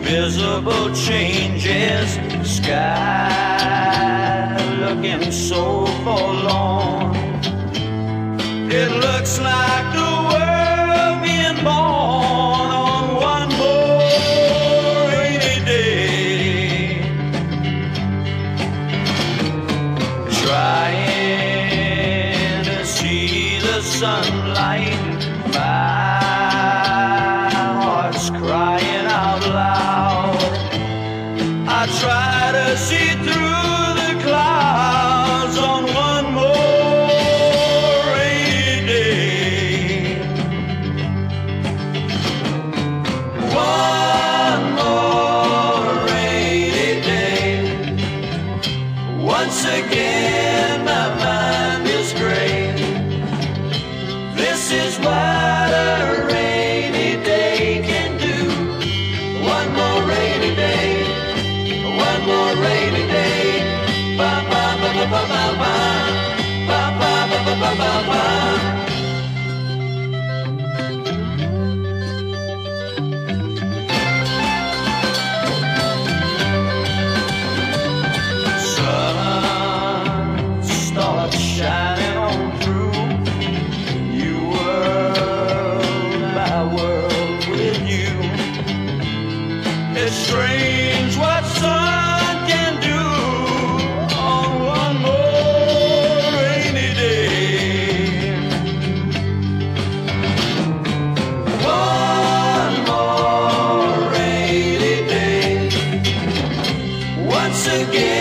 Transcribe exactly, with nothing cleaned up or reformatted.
visible changes, sky looking so forlorn. It looks like the world being born on one more rainy day. Trying to see the sunlight, my heart's crying out loud. I try to see through the clouds on one more rainy day. One more rainy day. Once again my mind is gray. This is what a rainy day can do. One more rainy day. One more rainy day. Ba ba ba ba ba ba ba. Ba ba ba ba ba ba ba. Sun starts shining on through. You world, my world with you. It's strange what sun can do on one more rainy day. One more rainy day. Once again